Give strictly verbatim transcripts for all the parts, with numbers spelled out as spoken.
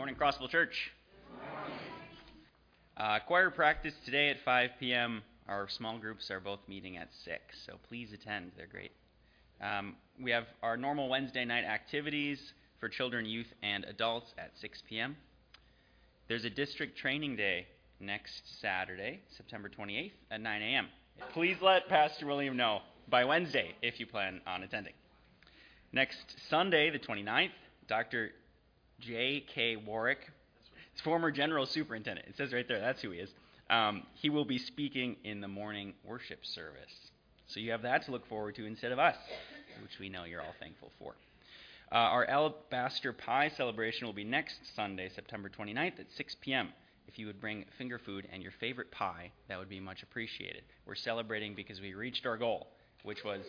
morning, Crossville Church. Uh, choir practice today at five p.m. Our small groups are both meeting at six, so please attend. They're great. Um, we have our normal Wednesday night activities for children, youth, and adults at six p.m. There's a district training day next Saturday, September twenty-eighth at nine a.m. Please let Pastor William know by Wednesday if you plan on attending. Next Sunday, the twenty-ninth, Doctor J K. Warwick, former general superintendent, it says right there, that's who he is. Um, he will be speaking in the morning worship service. So you have that to look forward to instead of us, which we know you're all thankful for. Uh, our Alabaster Pie celebration will be next Sunday, September twenty-ninth at six p.m. If you would bring finger food and your favorite pie, that would be much appreciated. We're celebrating because we reached our goal, which was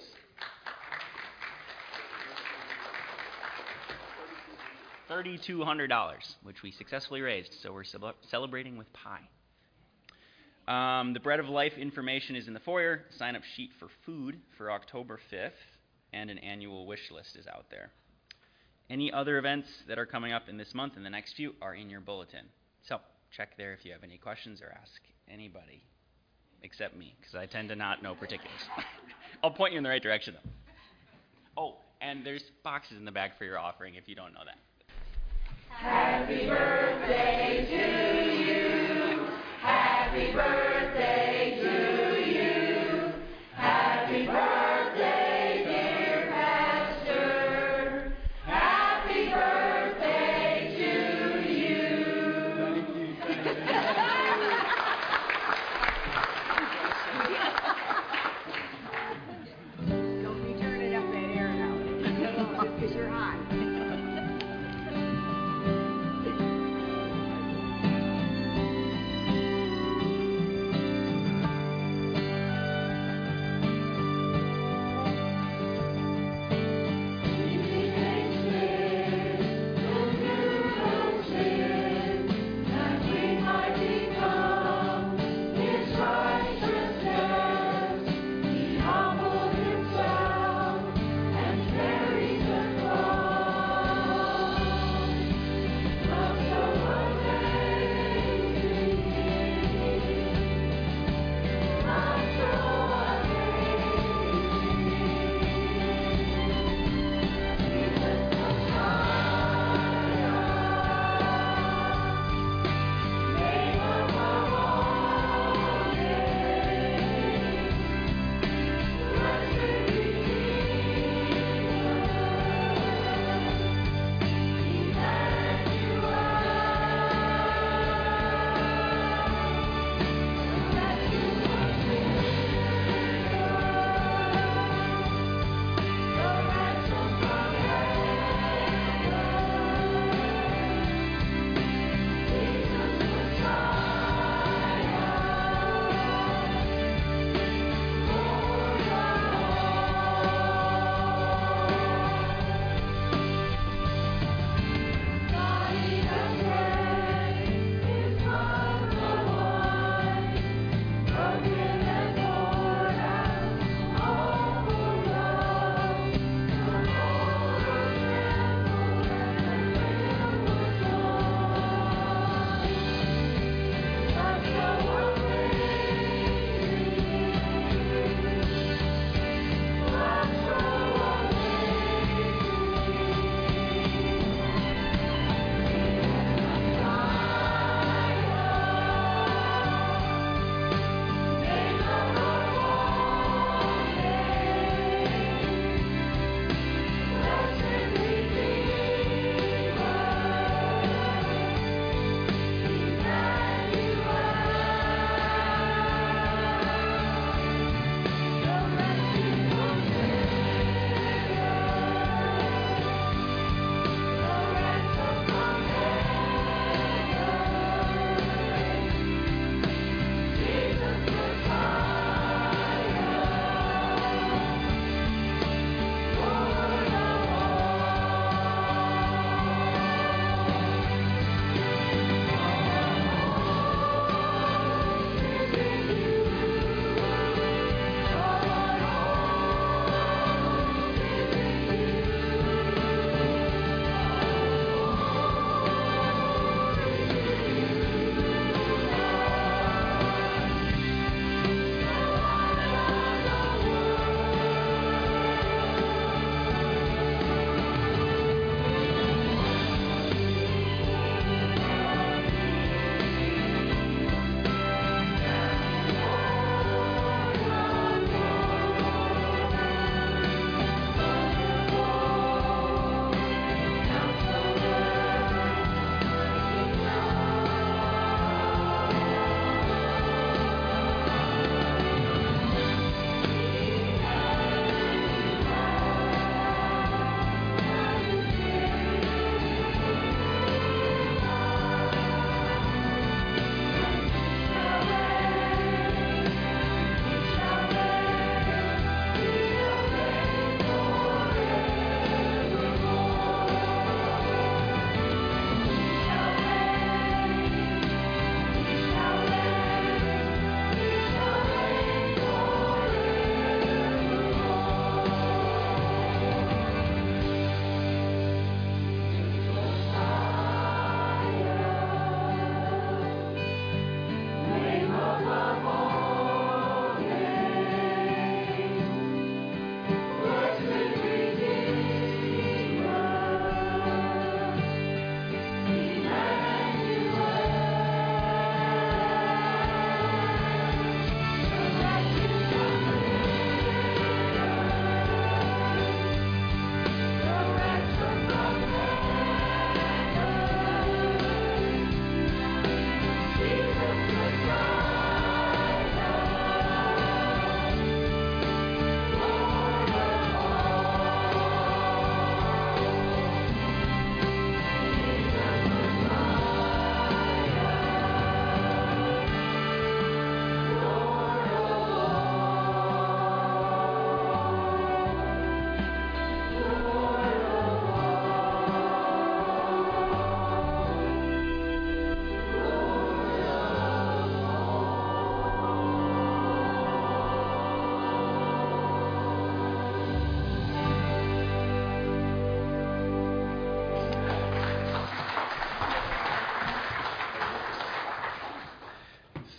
three thousand two hundred dollars, which we successfully raised, so we're ce- celebrating with pie. Um, the Bread of Life information is in the foyer. Sign-up sheet for food for October fifth, and an annual wish list is out there. Any other events that are coming up in this month and the next few are in your bulletin. So check there if you have any questions or ask anybody except me, because I tend to not know particulars. I'll point you in the right direction, though. Oh, and there's boxes in the back for your offering if you don't know that. Happy birthday to you. Happy birthday to you. Happy birthday, dear Pastor. Happy birthday to you. Don't be turning up that air now. Just because you're hot.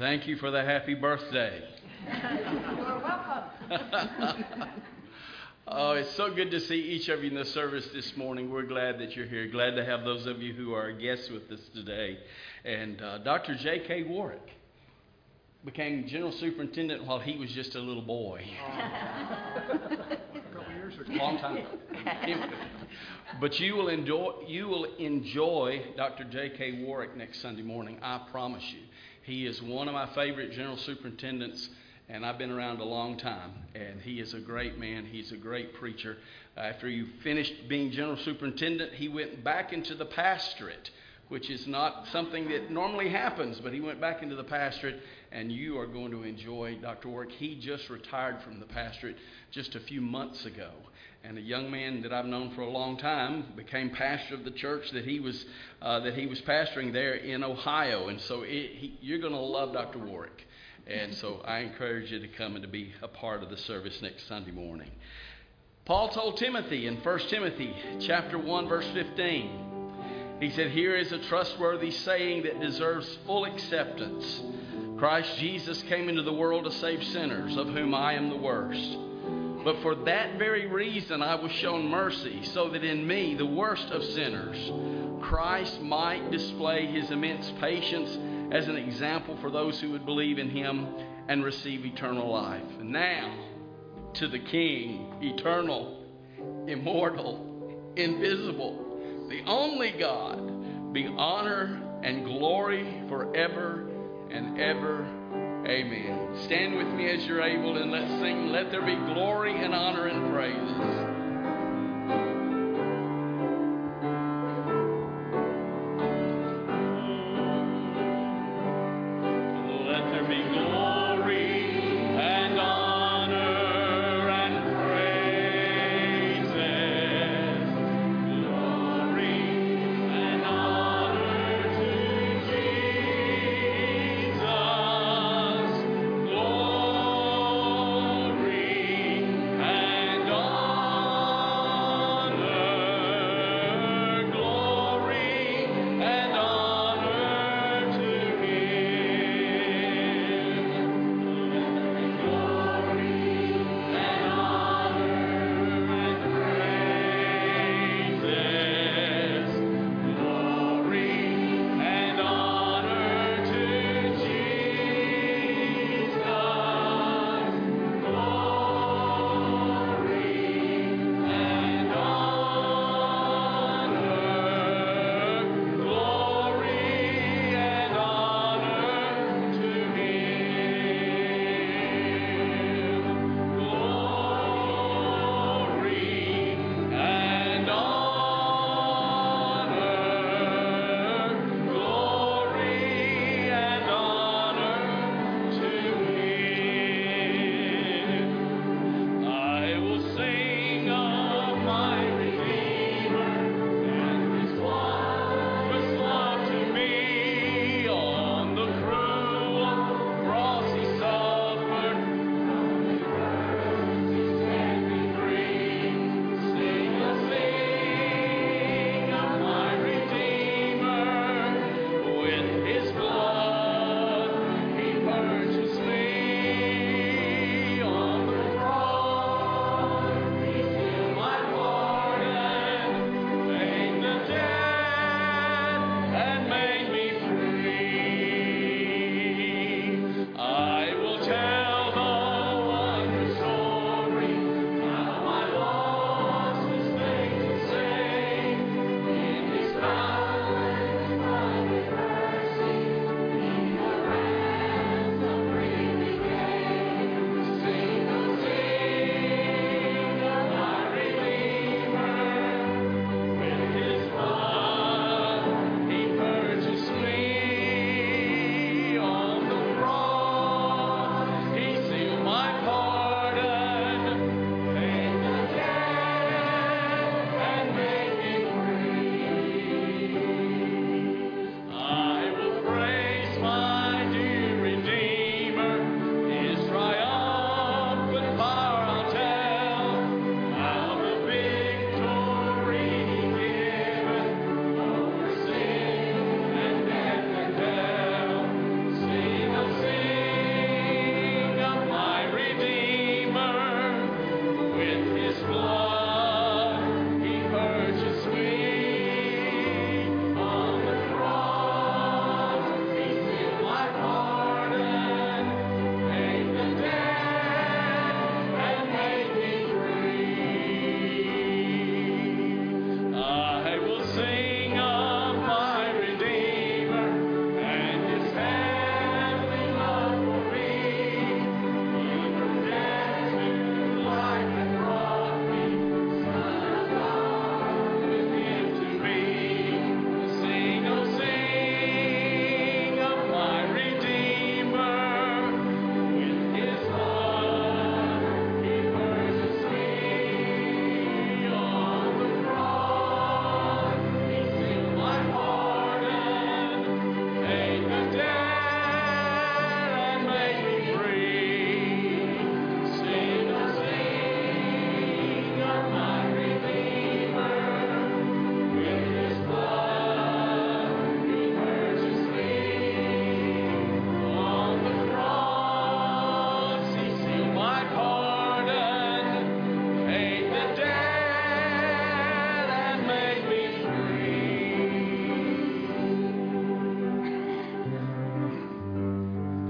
Thank you for the happy birthday. You're welcome. Oh, it's so good to see each of you in the service this morning. We're glad that you're here. Glad to have those of you who are guests with us today. And uh, Doctor J K Warwick became general superintendent while he was just a little boy. Long time ago. But you will enjoy you will enjoy Doctor J K Warwick next Sunday morning. I promise you. He is one of my favorite general superintendents, and I've been around a long time. And he is a great man. He's a great preacher. After he finished being general superintendent, he went back into the pastorate, which is not something that normally happens, but he went back into the pastorate, and you are going to enjoy Doctor Warwick. He just retired from the pastorate just a few months ago. And a young man that I've known for a long time became pastor of the church that he was uh, that he was pastoring there in Ohio. And so it, he, you're going to love Doctor Warwick. And so I encourage you to come and to be a part of the service next Sunday morning. Paul told Timothy in First Timothy chapter one, verse fifteen, he said, "Here is a trustworthy saying that deserves full acceptance. Christ Jesus came into the world to save sinners, of whom I am the worst. But for that very reason I was shown mercy, so that in me, the worst of sinners, Christ might display his immense patience as an example for those who would believe in him and receive eternal life." And now, to the King, eternal, immortal, invisible, the only God, be honor and glory forever and ever. Amen. Stand with me as you're able, and let's sing, "Let There Be Glory and Honor and Praises." Glory and honor.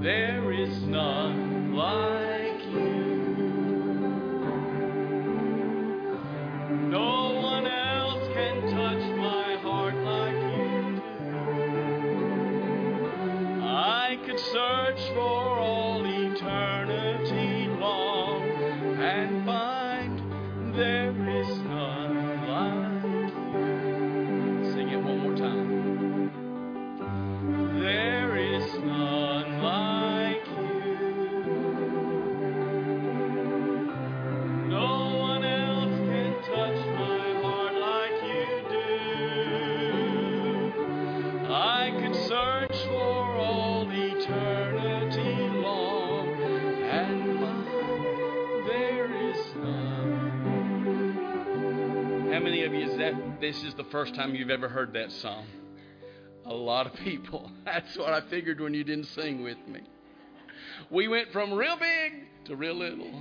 There is none like you. No one else can touch my heart like you do. I could search for all eternity long and find there is none like you. Sing it one more time. There is none like you. No one else can touch my heart like you do. I could search for all eternity long and find there is none. How many of you is that this is the first time you've ever heard that song? A lot of people. That's what I figured when you didn't sing with me. We went from real big to real little.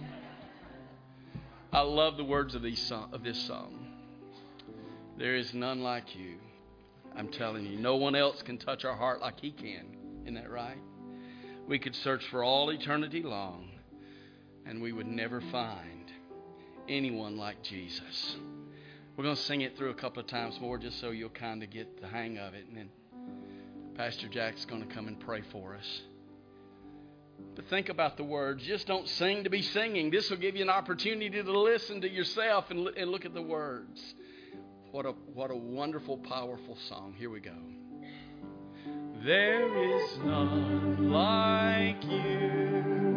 I love the words of these song, of this song. There is none like you. I'm telling you, no one else can touch our heart like He can. Isn't that right? We could search for all eternity long, and we would never find anyone like Jesus. We're going to sing it through a couple of times more just so you'll kind of get the hang of it, and then Pastor Jack's going to come and pray for us. But think about the words. Just don't sing to be singing. This will give you an opportunity to listen to yourself and, and look at the words. What a, what a wonderful, powerful song. Here we go. There is none like you.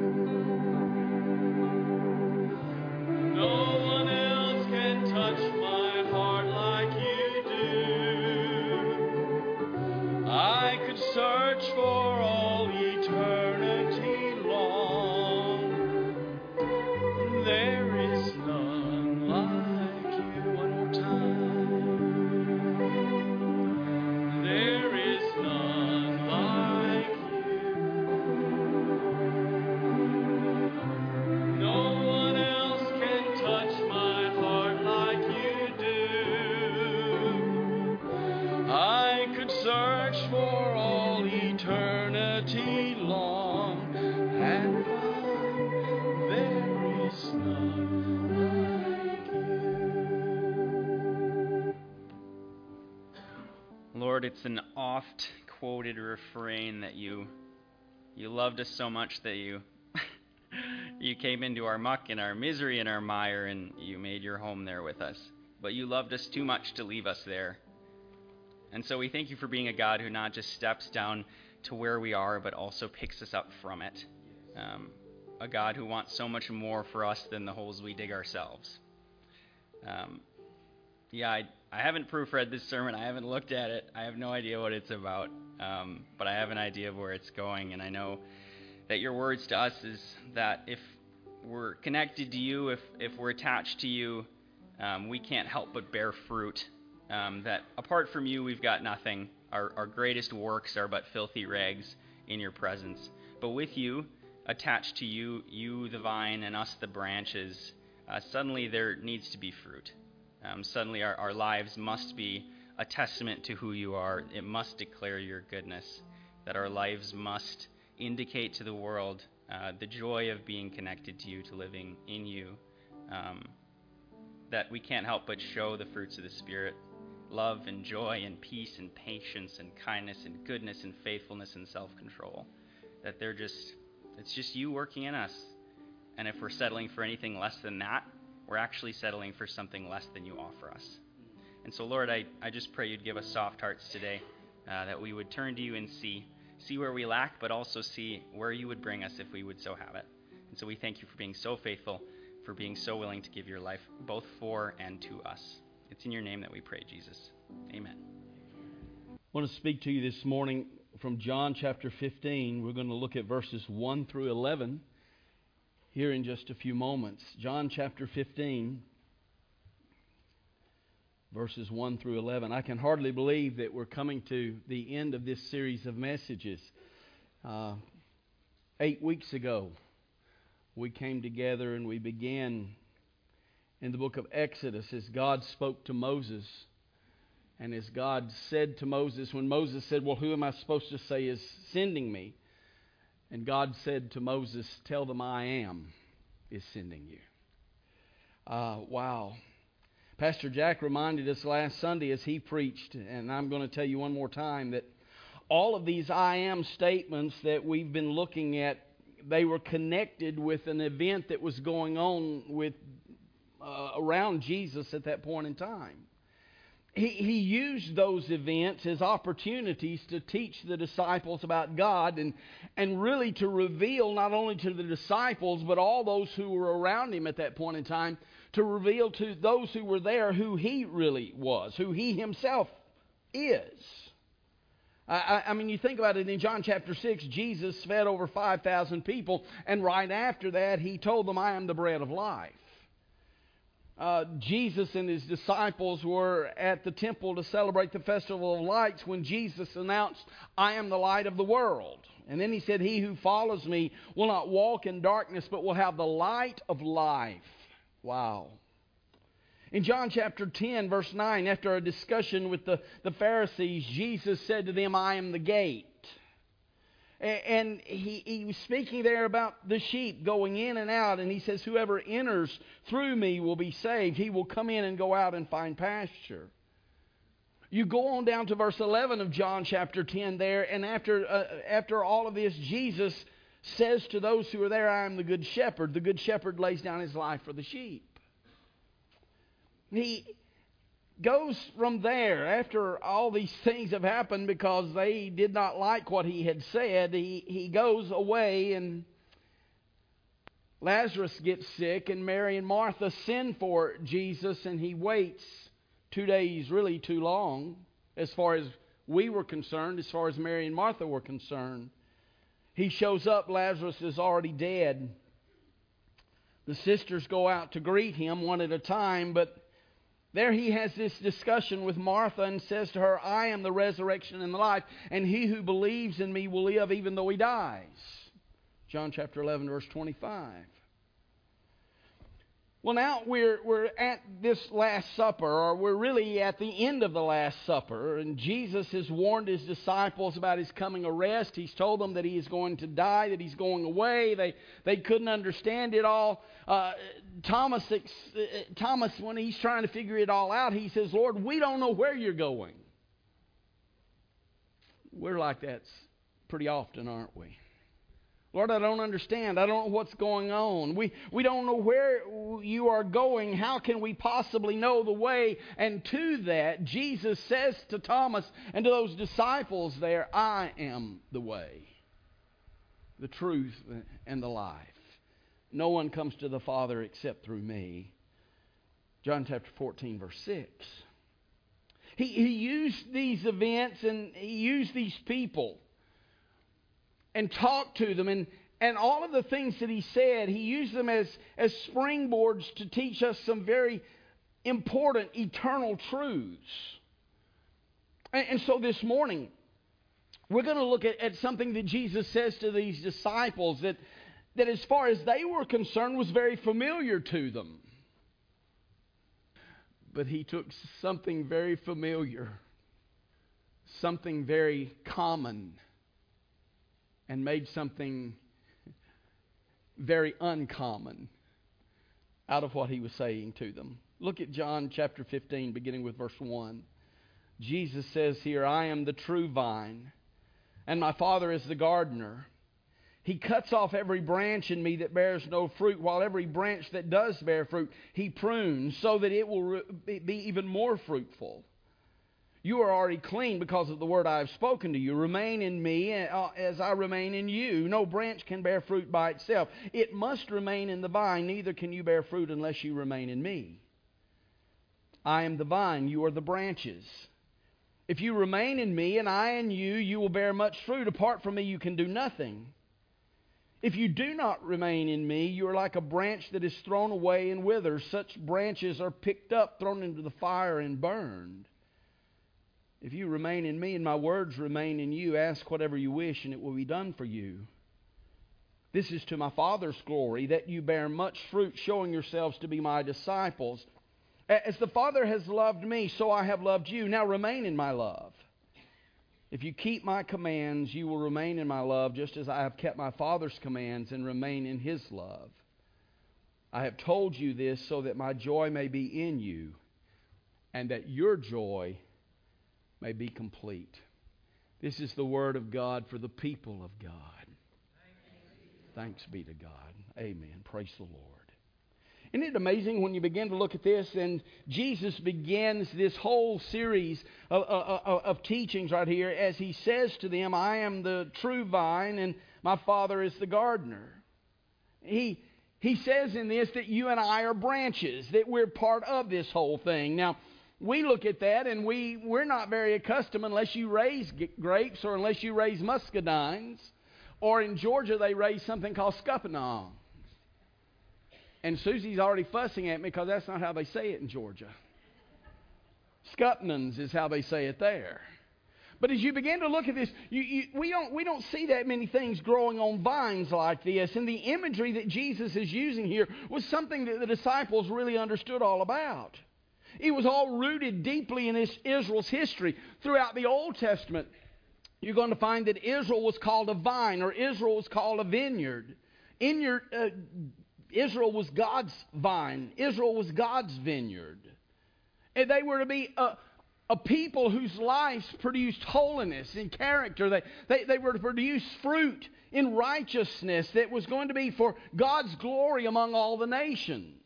No one else can touch my heart like you do. I could search for all eternity long. There is none like you. One more time. There is none like you. No one else can touch my heart like you do. I could search for all eternity long and find there is none like you. Lord, it's an oft quoted refrain that you you loved us so much that you you came into our muck and our misery and our mire, and you made your home there with us. But you loved us too much to leave us there. And so we thank you for being a God who not just steps down to where we are, but also picks us up from it. Um, a God who wants so much more for us than the holes we dig ourselves. Um, yeah, I, I haven't proofread this sermon. I haven't looked at it. I have no idea what it's about. Um, but I have an idea of where it's going. And I know that your words to us is that if we're connected to you, if, if we're attached to you, um, we can't help but bear fruit. Um, that apart from you, we've got nothing. Our, our greatest works are but filthy rags in your presence. But with you, attached to you, you the vine and us the branches, uh, suddenly there needs to be fruit. Um, suddenly our, our lives must be a testament to who you are. It must declare your goodness. That our lives must indicate to the world uh, the joy of being connected to you, to living in you. Um, that we can't help but show the fruits of the Spirit. Love and joy and peace and patience and kindness and goodness and faithfulness and self-control. That they're just, it's just you working in us. And if we're settling for anything less than that, we're actually settling for something less than you offer us. And so, Lord, I, I just pray you'd give us soft hearts today, uh, that we would turn to you and see, see where we lack, but also see where you would bring us if we would so have it. And so we thank you for being so faithful, for being so willing to give your life both for and to us. It's in your name that we pray, Jesus. Amen. I want to speak to you this morning from John chapter fifteen. We're going to look at verses one through eleven here in just a few moments. John chapter fifteen, verses one through eleven. I can hardly believe that we're coming to the end of this series of messages. Uh, eight weeks ago, we came together and we began in the book of Exodus as God spoke to Moses. And as God said to Moses, when Moses said, well, who am I supposed to say is sending me? And God said to Moses, tell them I am is sending you. Uh, wow. Pastor Jack reminded us last Sunday as he preached, and I'm going to tell you one more time, that all of these I am statements that we've been looking at, they were connected with an event that was going on with uh, around Jesus at that point in time. He, he used those events as opportunities to teach the disciples about God and, and really to reveal not only to the disciples but all those who were around him at that point in time, to reveal to those who were there who he really was, who he himself is. I, I mean, you think about it, in John chapter six, Jesus fed over five thousand people, and right after that he told them, I am the bread of life. Uh, Jesus and his disciples were at the temple to celebrate the Festival of Lights when Jesus announced, I am the light of the world. And then he said, he who follows me will not walk in darkness, but will have the light of life. Wow. In John chapter ten, verse nine, after a discussion with the, the Pharisees, Jesus said to them, I am the gate. And he, he was speaking there about the sheep going in and out. And he says, whoever enters through me will be saved. He will come in and go out and find pasture. You go on down to verse eleven of John chapter ten there. And after, uh, after all of this, Jesus says to those who are there, I am the good shepherd. The good shepherd lays down his life for the sheep. He goes from there, after all these things have happened because they did not like what he had said, he, he goes away, and Lazarus gets sick, and Mary and Martha send for Jesus, and he waits two days, really too long, as far as we were concerned, as far as Mary and Martha were concerned. He shows up, Lazarus is already dead. The sisters go out to greet him one at a time, but there he has this discussion with Martha and says to her, I am the resurrection and the life, and he who believes in me will live even though he dies. John chapter eleven, verse twenty-five. Well, now we're, we're at this Last Supper, or we're really at the end of the Last Supper, and Jesus has warned his disciples about his coming arrest. He's told them that he is going to die, that he's going away. They, they couldn't understand it all. Uh, Thomas, uh, Thomas, when he's trying to figure it all out, he says, Lord, we don't know where you're going. We're like that pretty often, aren't we? Lord, I don't understand. I don't know what's going on. We, we don't know where you are going. How can we possibly know the way? And to that, Jesus says to Thomas and to those disciples there, I am the way, the truth, and the life. No one comes to the Father except through me. John chapter fourteen, verse six. He, he used these events and he used these people and talked to them, and, and all of the things that he said, he used them as, as springboards to teach us some very important eternal truths. And, and so this morning, we're going to look at, at something that Jesus says to these disciples that, that as far as they were concerned was very familiar to them. But he took something very familiar, something very common, and made something very uncommon out of what he was saying to them. Look at John chapter fifteen, beginning with verse one. Jesus says here, I am the true vine, and my Father is the gardener. He cuts off every branch in me that bears no fruit, while every branch that does bear fruit, he prunes, so that it will be even more fruitful. You are already clean because of the word I have spoken to you. Remain in me as I remain in you. No branch can bear fruit by itself. It must remain in the vine. Neither can you bear fruit unless you remain in me. I am the vine. You are the branches. If you remain in me and I in you, you will bear much fruit. Apart from me, you can do nothing. If you do not remain in me, you are like a branch that is thrown away and withers. Such branches are picked up, thrown into the fire, and burned. If you remain in me and my words remain in you, ask whatever you wish and it will be done for you. This is to my Father's glory, that you bear much fruit, showing yourselves to be my disciples. As the Father has loved me, so I have loved you. Now remain in my love. If you keep my commands, you will remain in my love, just as I have kept my Father's commands and remain in His love. I have told you this so that my joy may be in you, and that your joy may be complete. This is the word of God for the people of God. Thanks be to God. Amen. Praise the Lord. Isn't it amazing when you begin to look at this, and Jesus begins this whole series of, of, of teachings right here as He says to them, I am the true vine and my Father is the gardener. He, he says in this that you and I are branches, that we're part of this whole thing. Now, we look at that and we, we're not very accustomed unless you raise grapes or unless you raise muscadines, or in Georgia they raise something called scuppernong. And Susie's already fussing at me because that's not how they say it in Georgia. Scuppernons is how they say it there. But as you begin to look at this, you, you, we don't we don't see that many things growing on vines like this. And the imagery that Jesus is using here was something that the disciples really understood all about. It was all rooted deeply in this Israel's history. Throughout the Old Testament, you're going to find that Israel was called a vine, or Israel was called a vineyard. Vineyard. Uh, Israel was God's vine. Israel was God's vineyard. And they were to be a, a people whose lives produced holiness and character. They, they, they were to produce fruit in righteousness that was going to be for God's glory among all the nations.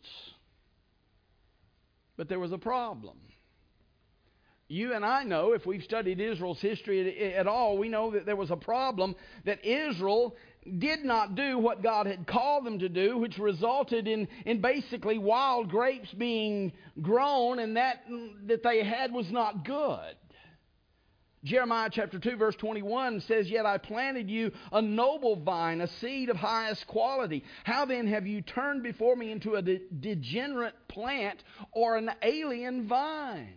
But there was a problem. You and I know, if we've studied Israel's history at, at all, we know that there was a problem, that Israel did not do what God had called them to do, which resulted in, in basically wild grapes being grown, and that that they had was not good. Jeremiah chapter two verse twenty-one says, Yet I planted you a noble vine, a seed of highest quality. How then have you turned before me into a de- degenerate plant or an alien vine?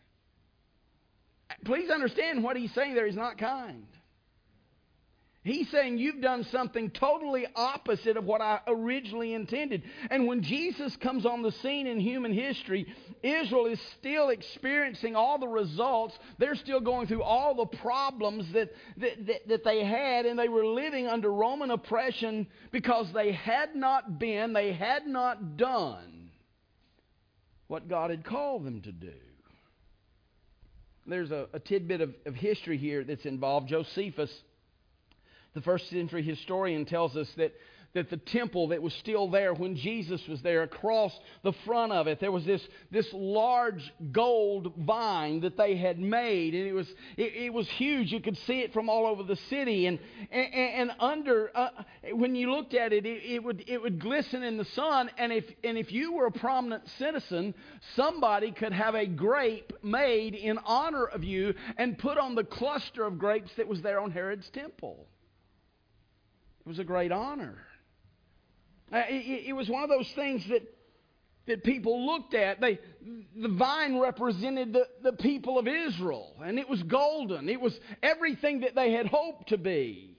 Please understand what he's saying there is not kind. He's saying you've done something totally opposite of what I originally intended. And when Jesus comes on the scene in human history, Israel is still experiencing all the results. They're still going through all the problems that, that, that, that they had, and they were living under Roman oppression because they had not been, they had not done what God had called them to do. There's a, a tidbit of, of history here that's involved. Josephus, the first century historian, tells us that, that the temple that was still there when Jesus was there, across the front of it, there was this, this large gold vine that they had made. And it was it, it was huge. You could see it from all over the city. And and, and under, uh, when you looked at it, it, it would it would glisten in the sun. And if and if you were a prominent citizen, somebody could have a grape made in honor of you and put on the cluster of grapes that was there on Herod's temple. It was a great honor. Uh, it, it was one of those things that that people looked at. They, the vine represented the, the people of Israel, and it was golden. It was everything that they had hoped to be,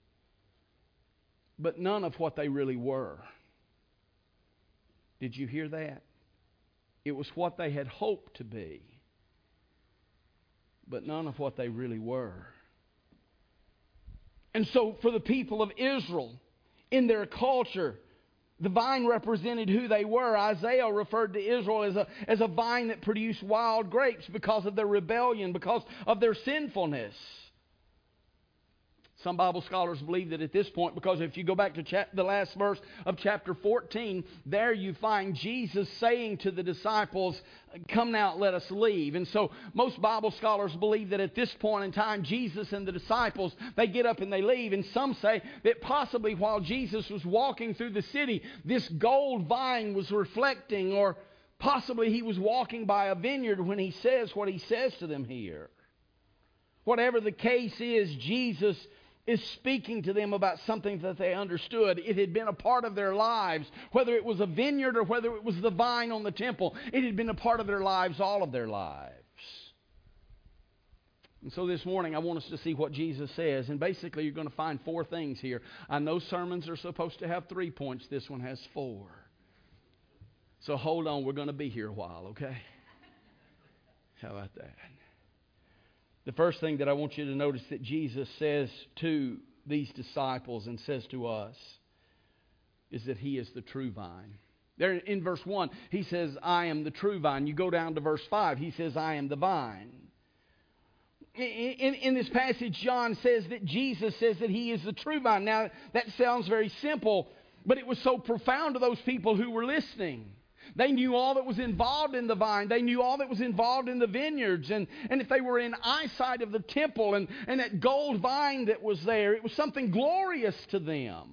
but none of what they really were. Did you hear that? It was what they had hoped to be, but none of what they really were. And so for the people of Israel, in their culture, the vine represented who they were. Isaiah referred to Israel as a, as a vine that produced wild grapes because of their rebellion, because of their sinfulness. Some Bible scholars believe that at this point, because if you go back to chap- the last verse of chapter fourteen, there you find Jesus saying to the disciples, "Come now, let us leave." And so most Bible scholars believe that at this point in time, Jesus and the disciples, they get up and they leave. And some say that possibly while Jesus was walking through the city, this gold vine was reflecting, or possibly he was walking by a vineyard when he says what he says to them here. Whatever the case is, Jesus is speaking to them about something that they understood. It had been a part of their lives, whether it was a vineyard or whether it was the vine on the temple. It had been a part of their lives, all of their lives. And so this morning, I want us to see what Jesus says. And basically, you're going to find four things here. I know sermons are supposed to have three points. This one has four. So hold on. We're going to be here a while, okay? How about that? The first thing that I want you to notice that Jesus says to these disciples and says to us is that He is the true vine. There in verse one, He says, I am the true vine. You go down to verse five, He says, I am the vine. In, in, in this passage, John says that Jesus says that He is the true vine. Now, that sounds very simple, but it was so profound to those people who were listening. They knew all that was involved in the vine. They knew all that was involved in the vineyards. And, and if they were in eyesight of the temple and, and that gold vine that was there, it was something glorious to them.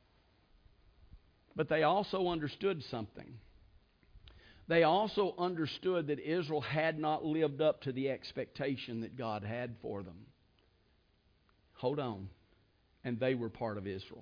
But they also understood something. They also understood that Israel had not lived up to the expectation that God had for them. Hold on. And they were part of Israel.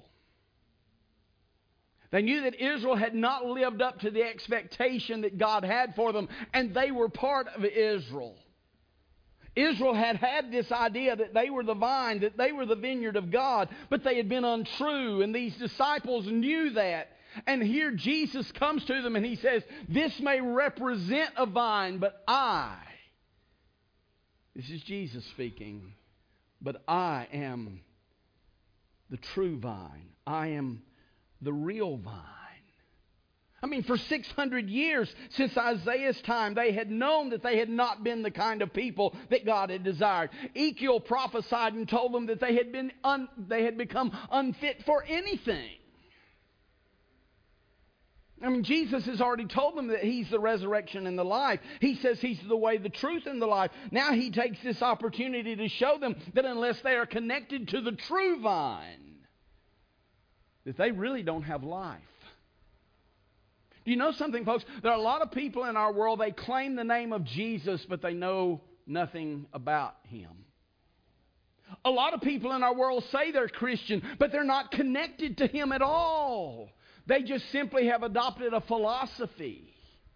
They knew that Israel had not lived up to the expectation that God had for them, and they were part of Israel. Israel had had this idea that they were the vine, that they were the vineyard of God, but they had been untrue, and these disciples knew that. And here Jesus comes to them and He says, this may represent a vine, but I, this is Jesus speaking, but I am the true vine. I am the real vine. I mean, for six hundred years, since Isaiah's time, they had known that they had not been the kind of people that God had desired. Ezekiel prophesied and told them that they had been un, they had become unfit for anything. I mean, Jesus has already told them that He's the resurrection and the life. He says He's the way, the truth, and the life. Now He takes this opportunity to show them that unless they are connected to the true vine, that they really don't have life. Do you know something, folks? There are a lot of people in our world, they claim the name of Jesus, but they know nothing about Him. A lot of people in our world say they're Christian, but they're not connected to Him at all. They just simply have adopted a philosophy.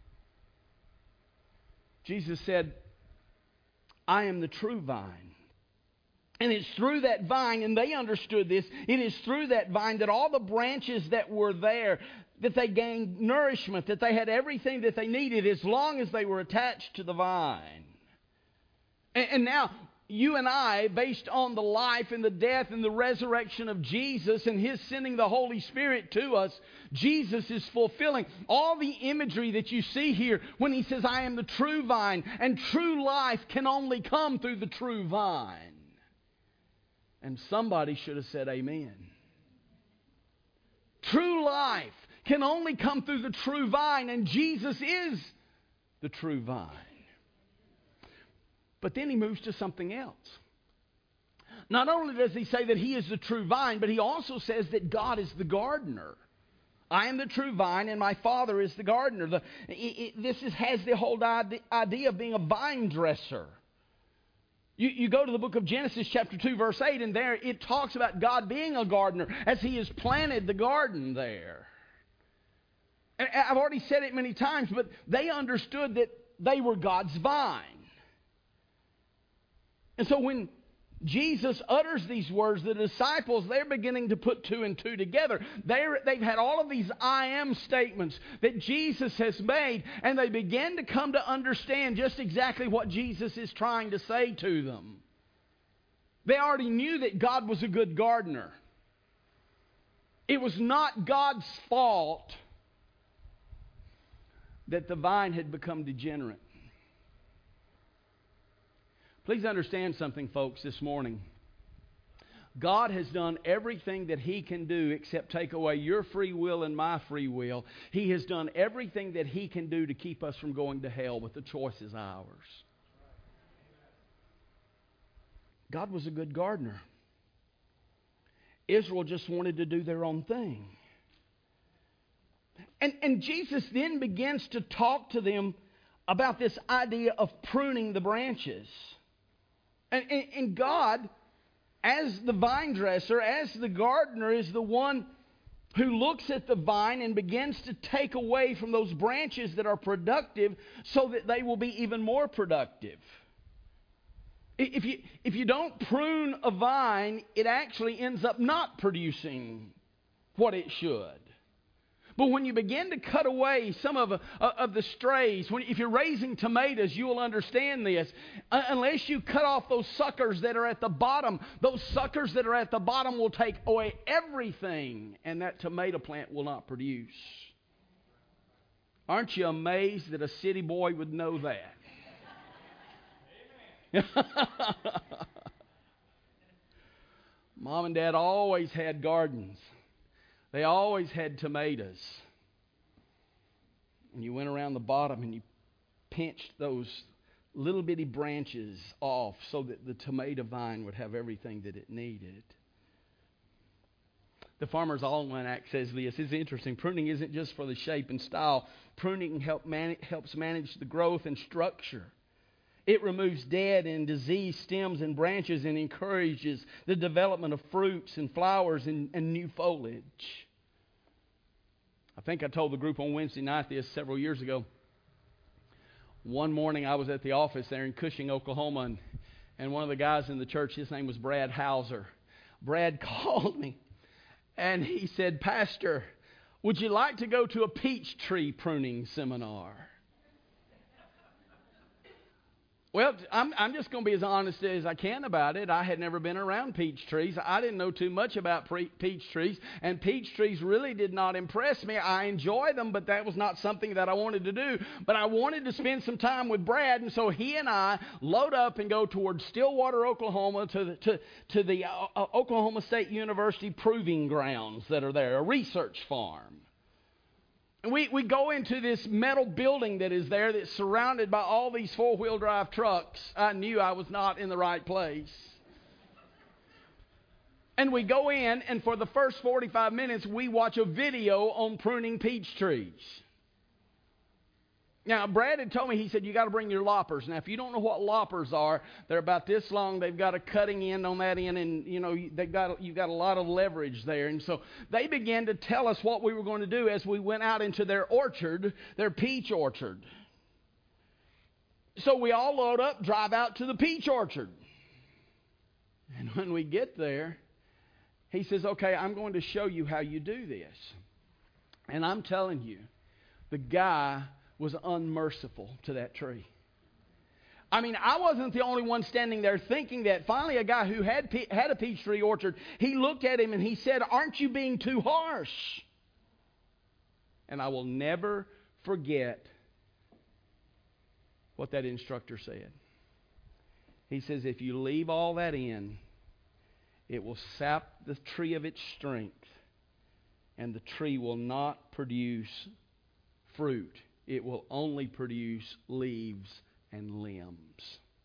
Jesus said, I am the true vine. And it's through that vine, and they understood this, it is through that vine that all the branches that were there, that they gained nourishment, that they had everything that they needed as long as they were attached to the vine. And, and now, you and I, based on the life and the death and the resurrection of Jesus and His sending the Holy Spirit to us, Jesus is fulfilling all the imagery that you see here when He says, I am the true vine, and true life can only come through the true vine. And somebody should have said amen. True life can only come through the true vine, and Jesus is the true vine. But then He moves to something else. Not only does He say that He is the true vine, but He also says that God is the gardener. I am the true vine and my Father is the gardener. The, it, it, this is, has the whole idea of being a vine dresser. You, you go to the book of Genesis chapter two verse eight, and there it talks about God being a gardener as He has planted the garden there. And I've already said it many times, but they understood that they were God's vine. And so when Jesus utters these words, the disciples, they're beginning to put two and two together. They're, they've had all of these I am statements that Jesus has made, and they begin to come to understand just exactly what Jesus is trying to say to them. They already knew that God was a good gardener. It was not God's fault that the vine had become degenerate. Please understand something, folks, this morning. God has done everything that He can do except take away your free will and my free will. He has done everything that He can do to keep us from going to hell, but the choice is ours. God was a good gardener. Israel just wanted to do their own thing. And, and Jesus then begins to talk to them about this idea of pruning the branches. And, and, and God, as the vine dresser, as the gardener, is the one who looks at the vine and begins to take away from those branches that are productive so that they will be even more productive. If you, if you don't prune a vine, it actually ends up not producing what it should. But when you begin to cut away some of, uh, of the strays, when, if you're raising tomatoes, you will understand this. Uh, unless you cut off those suckers that are at the bottom, those suckers that are at the bottom will take away everything, and that tomato plant will not produce. Aren't you amazed that a city boy would know that? Mom and Dad always had gardens. They always had tomatoes. And you went around the bottom and you pinched those little bitty branches off so that the tomato vine would have everything that it needed. The Farmer's Almanac says this. It's interesting. Pruning isn't just for the shape and style. Pruning help man- helps manage the growth and structure. It removes dead and diseased stems and branches and encourages the development of fruits and flowers and, and new foliage. I think I told the group on Wednesday night this several years ago. One morning I was at the office there in Cushing, Oklahoma, and, and one of the guys in the church, his name was Brad Hauser. Brad called me and he said, "Pastor, would you like to go to a peach tree pruning seminar?" Well, I'm, I'm just going to be as honest as I can about it. I had never been around peach trees. I didn't know too much about pre- peach trees, and peach trees really did not impress me. I enjoy them, but that was not something that I wanted to do. But I wanted to spend some time with Brad, and so he and I load up and go towards Stillwater, Oklahoma, to the, to, to the uh, uh, Oklahoma State University proving grounds that are there, a research farm. And we, we go into this metal building that is there that's surrounded by all these four-wheel drive trucks. I knew I was not in the right place. And we go in, and for the first forty-five minutes, we watch a video on pruning peach trees. Now, Brad had told me, he said, you got to bring your loppers. Now, if you don't know what loppers are, they're about this long. They've got a cutting end on that end, and, you know, they've got, you've got a lot of leverage there. And so they began to tell us what we were going to do as we went out into their orchard, their peach orchard. So we all load up, drive out to the peach orchard. And when we get there, he says, okay, I'm going to show you how you do this. And I'm telling you, the guy was unmerciful to that tree. I mean, I wasn't the only one standing there thinking that. Finally, a guy who had pe- had a peach tree orchard, he looked at him and he said, "Aren't you being too harsh?" And I will never forget what that instructor said. He says, if you leave all that in, it will sap the tree of its strength, and the tree will not produce fruit. It will only produce leaves and limbs.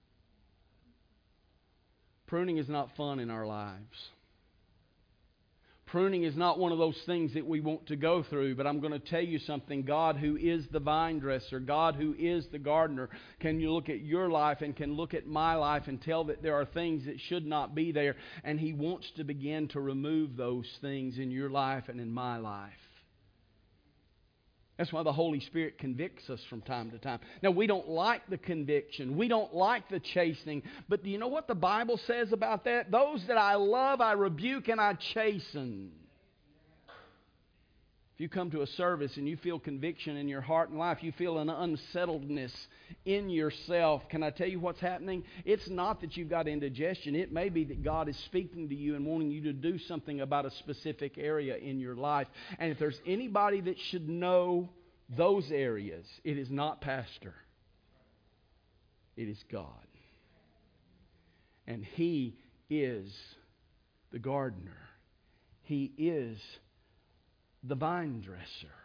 Pruning is not fun in our lives. Pruning is not one of those things that we want to go through, but I'm going to tell you something. God, who is the vine dresser, God, who is the gardener, can you look at your life and can look at my life and tell that there are things that should not be there, and He wants to begin to remove those things in your life and in my life. That's why the Holy Spirit convicts us from time to time. Now, we don't like the conviction. We don't like the chastening. But do you know what the Bible says about that? Those that I love, I rebuke and I chasten. If you come to a service and you feel conviction in your heart and life, you feel an unsettledness in yourself, can I tell you what's happening? It's not that you've got indigestion. It may be that God is speaking to you and wanting you to do something about a specific area in your life. And if there's anybody that should know those areas, it is not Pastor. It is God. And He is the gardener. He is the vine dresser.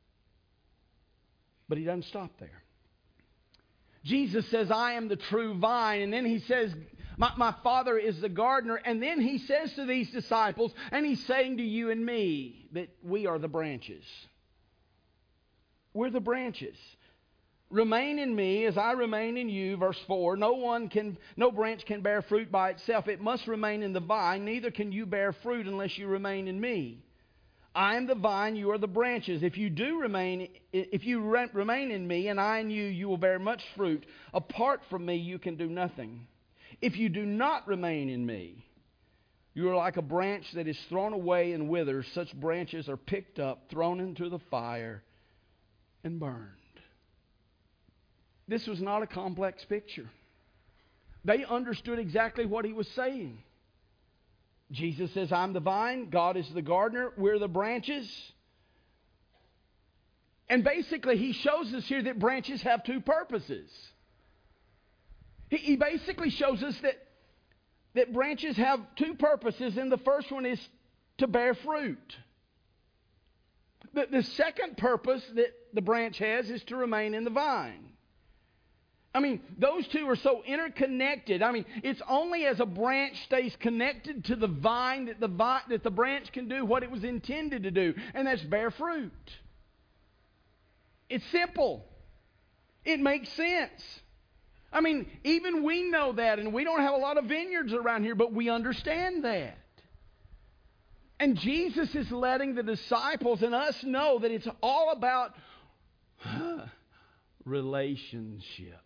But He doesn't stop there. Jesus says, I am the true vine. And then He says, my, my Father is the gardener. And then He says to these disciples, and He's saying to you and me, that we are the branches. We're the branches. Remain in me as I remain in you. Verse four, no one can, no branch can bear fruit by itself. It must remain in the vine. Neither can you bear fruit unless you remain in me. I am the vine, you are the branches. If you do remain, if you re- remain in me and I in you, you will bear much fruit. Apart from me, you can do nothing. If you do not remain in me, You are like a branch that is thrown away and withers. Such branches are picked up, thrown into the fire, and burned. This was not a complex picture. They understood exactly what he was saying. Jesus says, I'm the vine, God is the gardener, we're the branches. And basically he shows us here that branches have two purposes. He, he basically shows us that, that branches have two purposes, and the first one is to bear fruit. The, the second purpose that the branch has is to remain in the vine. I mean, those two are so interconnected. I mean, it's only as a branch stays connected to the vine that the vine, that the branch can do what it was intended to do, and that's bear fruit. It's simple. It makes sense. I mean, even we know that, and we don't have a lot of vineyards around here, but we understand that. And Jesus is letting the disciples and us know that it's all about huh, relationship.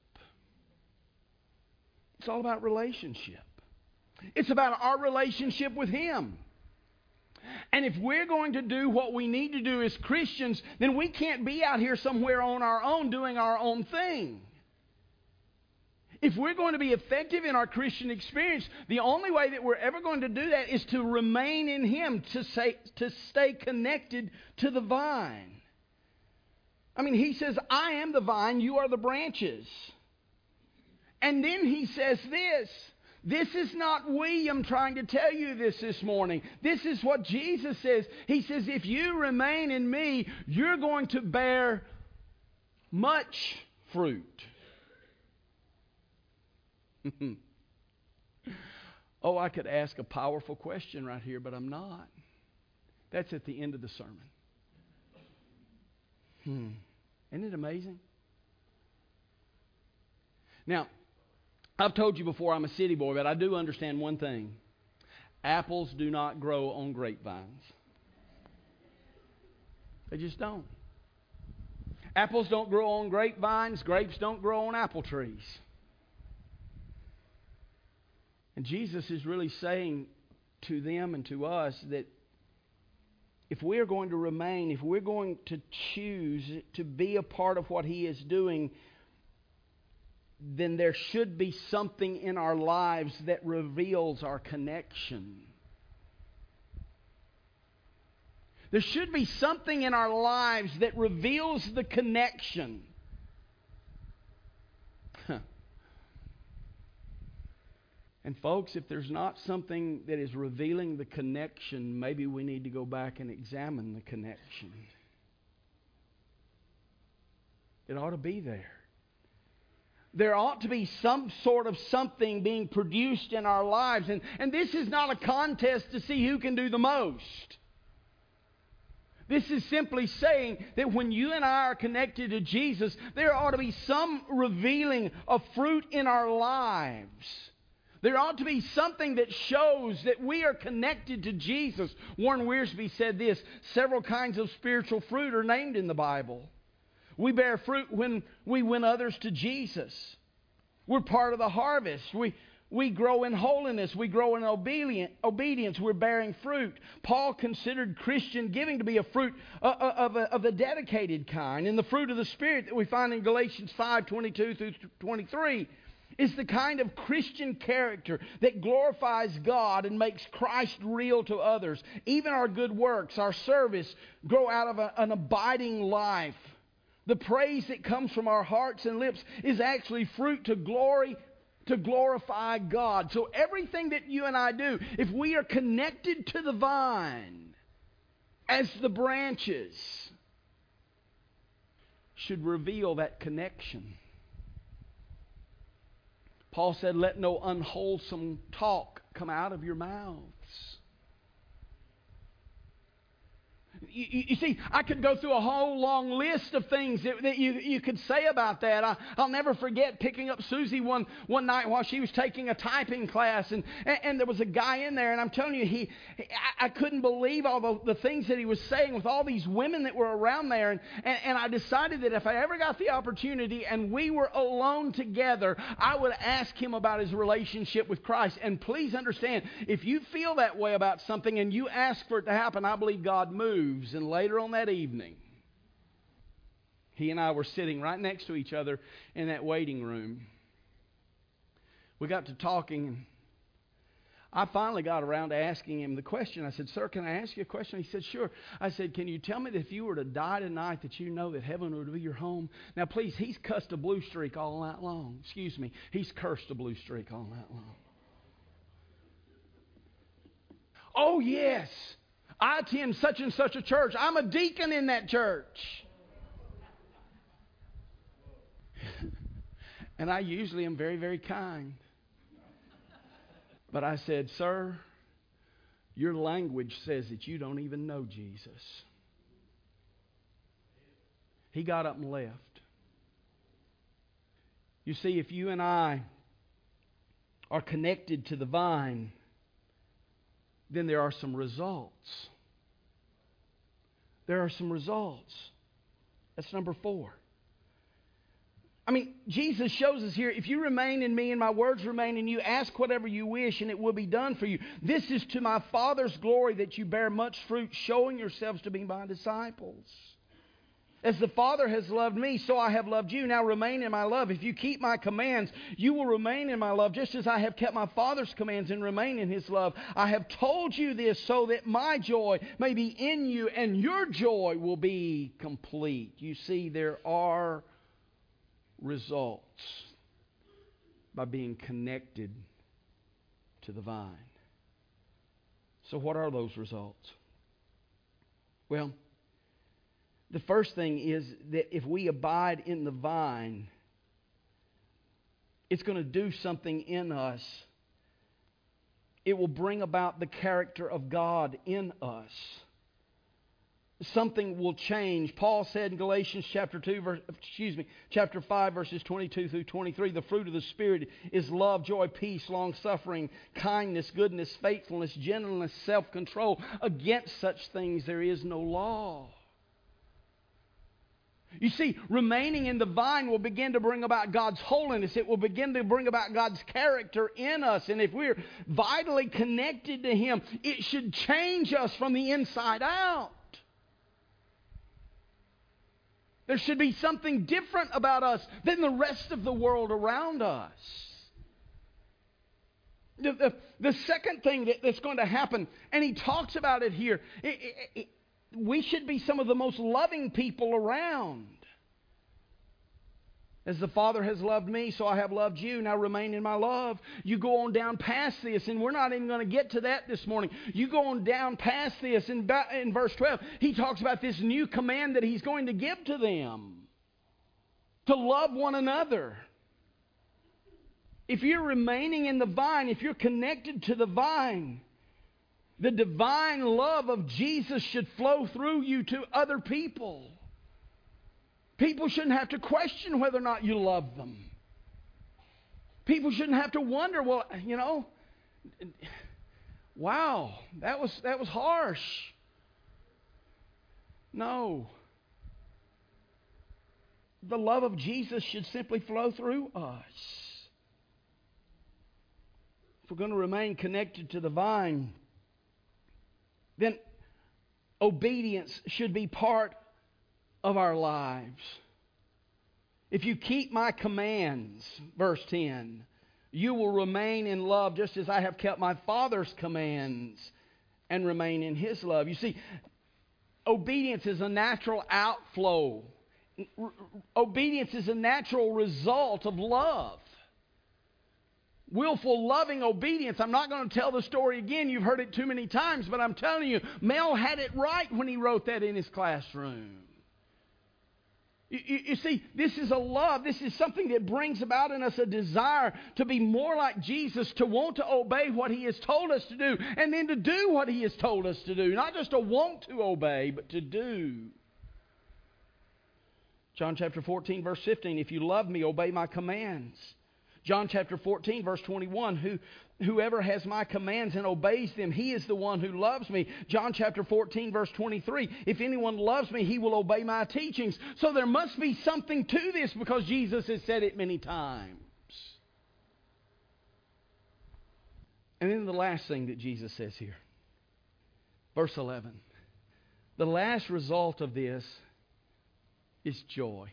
It's all about relationship. It's about our relationship with Him. And if we're going to do what we need to do as Christians, then we can't be out here somewhere on our own doing our own thing. If we're going to be effective in our Christian experience, the only way that we're ever going to do that is to remain in Him, to say, to stay connected to the vine. I mean, He says, I am the vine, you are the branches. And then He says this, this is not we, I'm trying to tell you this this morning. This is what Jesus says. He says, if you remain in me, you're going to bear much fruit. Oh, I could ask a powerful question right here, but I'm not. That's at the end of the sermon. Hmm. Isn't it amazing? Now, I've told you before I'm a city boy, but I do understand one thing. Apples do not grow on grapevines. They just don't. Apples don't grow on grapevines. Grapes don't grow on apple trees. And Jesus is really saying to them and to us that if we're going to remain, if we're going to choose to be a part of what He is doing, then there should be something in our lives that reveals our connection. There should be something in our lives that reveals the connection. And folks, if there's not something that is revealing the connection, maybe we need to go back and examine the connection. It ought to be there. There ought to be some sort of something being produced in our lives. And, and this is not a contest to see who can do the most. This is simply saying that when you and I are connected to Jesus, there ought to be some revealing of fruit in our lives. There ought to be something that shows that we are connected to Jesus. Warren Wiersbe said this, several kinds of spiritual fruit are named in the Bible. We bear fruit when we win others to Jesus. We're part of the harvest. We, we grow in holiness. We grow in obedient, obedience. We're bearing fruit. Paul considered Christian giving to be a fruit of, of, of the dedicated kind. And the fruit of the Spirit that we find in Galatians five, twenty-two through twenty-three is the kind of Christian character that glorifies God and makes Christ real to others. Even our good works, our service, grow out of a, an abiding life. The praise that comes from our hearts and lips is actually fruit to glory, to glorify God. So everything that you and I do, if we are connected to the vine as the branches, should reveal that connection. Paul said, let no unwholesome talk come out of your mouths. You, you, you see, I could go through a whole long list of things that, that you, you could say about that. I, I'll never forget picking up Susie one, one night while she was taking a typing class, and, and, and there was a guy in there, and I'm telling you, he, he I, I couldn't believe all the, the things that he was saying with all these women that were around there, and, and, and I decided that if I ever got the opportunity and we were alone together, I would ask him about his relationship with Christ. And please understand, if you feel that way about something and you ask for it to happen, I believe God moves. And later on that evening, he and I were sitting right next to each other in that waiting room. We got to talking, and I finally got around to asking him the question. I said, "Sir, can I ask you a question?" He said, "Sure." I said, "Can you tell me that if you were to die tonight, that you know that heaven would be your home?" Now, please, he's cussed a blue streak all night long. Excuse me. He's cursed a blue streak all night long. "Oh, yes. I attend such and such a church. I'm a deacon in that church." And I usually am very, very kind. But I said, "Sir, your language says that you don't even know Jesus." He got up and left. You see, if you and I are connected to the vine, then there are some results. There are some results. That's number four. I mean, Jesus shows us here, if you remain in me and my words remain in you, ask whatever you wish and it will be done for you. This is to my Father's glory that you bear much fruit, showing yourselves to be my disciples. As the Father has loved me, so I have loved you. Now remain in my love. If you keep my commands, you will remain in my love, just as I have kept my Father's commands and remain in His love. I have told you this so that my joy may be in you and your joy will be complete. You see, there are results by being connected to the vine. So what are those results? Well, the first thing is that if we abide in the vine, it's going to do something in us. It will bring about the character of God in us. Something will change. Paul said in Galatians chapter two, verse, excuse me, chapter five, verses twenty-two through twenty-three, the fruit of the Spirit is love, joy, peace, long-suffering, kindness, goodness, faithfulness, gentleness, self-control. Against such things there is no law. You see, remaining in the vine will begin to bring about God's holiness. It will begin to bring about God's character in us. And if we're vitally connected to Him, it should change us from the inside out. There should be something different about us than the rest of the world around us. The, the, the second thing that, that's going to happen, and he talks about it here, it, it, it, we should be some of the most loving people around. As the Father has loved me, so I have loved you. Now remain in my love. You go on down past this, and we're not even going to get to that this morning. You go on down past this. In, in verse twelve, he talks about this new command that he's going to give to them. To love one another. If you're remaining in the vine, if you're connected to the vine, the divine love of Jesus should flow through you to other people. People shouldn't have to question whether or not you love them. People shouldn't have to wonder, well, you know, wow, that was that was harsh. No. The love of Jesus should simply flow through us. If we're going to remain connected to the vine, then obedience should be part of our lives. If you keep my commands, verse ten, you will remain in love just as I have kept my Father's commands and remain in His love. You see, obedience is a natural outflow. Obedience is a natural result of love. Willful, loving obedience. I'm not going to tell the story again. You've heard it too many times, but I'm telling you, Mel had it right when he wrote that in his classroom. You, you, you see, this is a love. This is something that brings about in us a desire to be more like Jesus, to want to obey what He has told us to do, and then to do what He has told us to do. Not just to want to obey, but to do. John chapter fourteen, verse fifteen, if you love me, obey my commands. John chapter fourteen, verse twenty-one, Who, whoever has my commands and obeys them, he is the one who loves me. John chapter fourteen, verse twenty-three, if anyone loves me, he will obey my teachings. So there must be something to this because Jesus has said it many times. And then the last thing that Jesus says here, verse eleven, the last result of this is joy.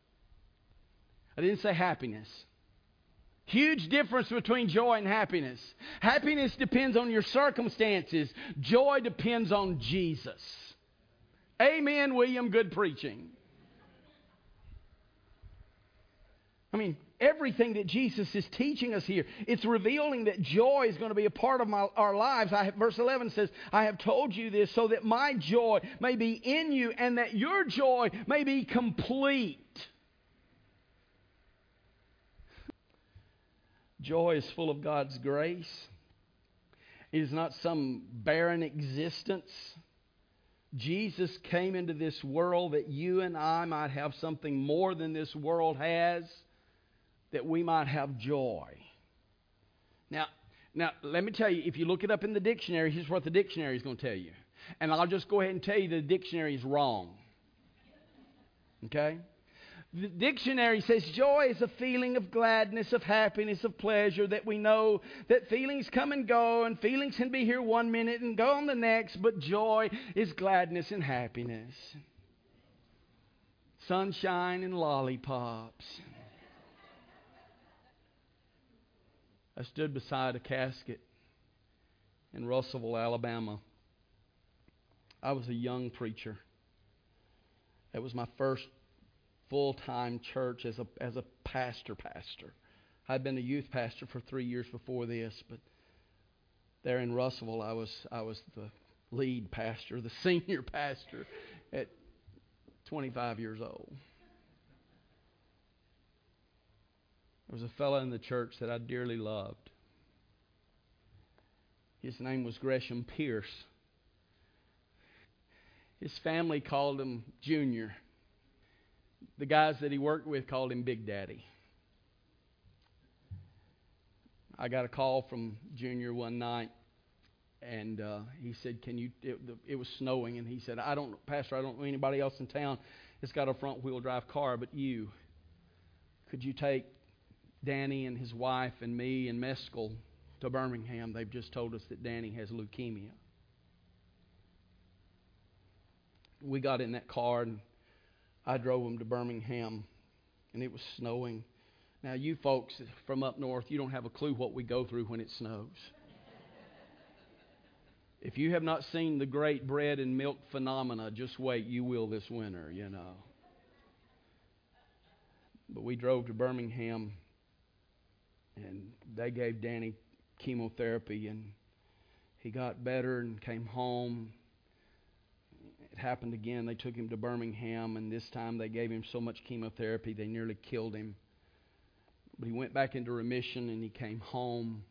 I didn't say happiness. Huge difference between joy and happiness. Happiness depends on your circumstances. Joy depends on Jesus. Amen, William. Good preaching. I mean, everything that Jesus is teaching us here, it's revealing that joy is going to be a part of my, our lives. I have, verse eleven says, I have told you this so that my joy may be in you and that your joy may be complete. Joy is full of God's grace. It is not some barren existence. Jesus came into this world that you and I might have something more than this world has, that we might have joy. Now, now let me tell you, if you look it up in the dictionary, here's what the dictionary is going to tell you. And I'll just go ahead and tell you the dictionary is wrong. Okay? The dictionary says joy is a feeling of gladness, of happiness, of pleasure, that we know that feelings come and go, and feelings can be here one minute and go on the next, but joy is gladness and happiness. Sunshine and lollipops. I stood beside a casket in Russellville, Alabama. I was a young preacher. It was my first full-time church as a as a pastor pastor. I'd been a youth pastor for three years before this, but there in Russellville, I was I was the lead pastor, the senior pastor at twenty-five years old. There was a fellow in the church that I dearly loved. His name was Gresham Pierce. His family called him Junior. The guys that he worked with called him Big Daddy. I got a call from Junior one night, and uh, he said, "Can you?" It, it was snowing, and he said, "I don't, Pastor, I don't know anybody else in town that's got a front-wheel drive car, but you. Could you take Danny and his wife and me and Mescal to Birmingham? They've just told us that Danny has leukemia." We got in that car, and I drove them to Birmingham, and it was snowing. Now, you folks from up north, you don't have a clue what we go through when it snows. If you have not seen the great bread and milk phenomena, just wait, you will this winter, you know. But we drove to Birmingham, and they gave Danny chemotherapy, and he got better and came home. It happened again. They took him to Birmingham, and this time they gave him so much chemotherapy they nearly killed him. But he went back into remission, and he came home.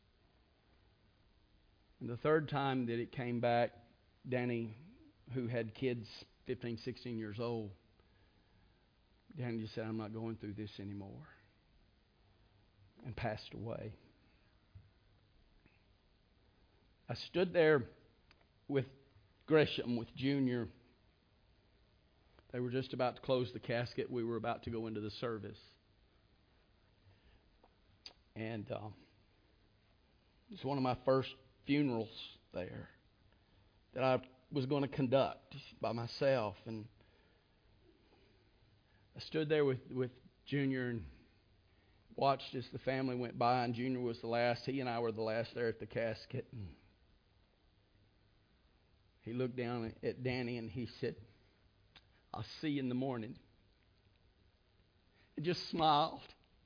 And the third time that it came back, Danny, who had kids fifteen, sixteen years old, Danny just said, "I'm not going through this anymore," and passed away. I stood there with Gresham, with Junior. They were just about to close the casket. We were about to go into the service. And uh, it was one of my first funerals there that I was going to conduct by myself. And I stood there with, with Junior and watched as the family went by, and Junior was the last. He and I were the last there at the casket. And he looked down at Danny and he said, "I'll see you in the morning." He just smiled.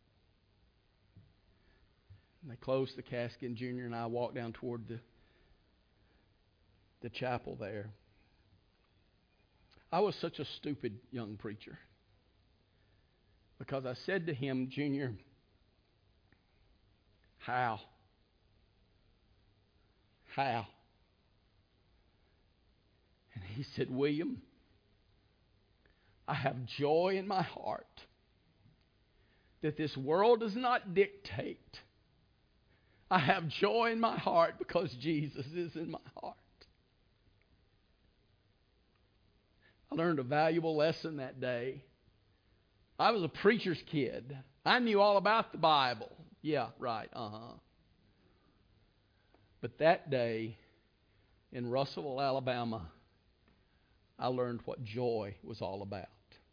And they closed the casket, and Junior and I walked down toward the, the chapel there. I was such a stupid young preacher. Because I said to him, Junior, how? How? And he said, William, I have joy in my heart that this world does not dictate. I have joy in my heart because Jesus is in my heart. I learned a valuable lesson that day. I was a preacher's kid. I knew all about the Bible. Yeah, right, uh-huh. But that day in Russellville, Alabama, I learned what joy was all about.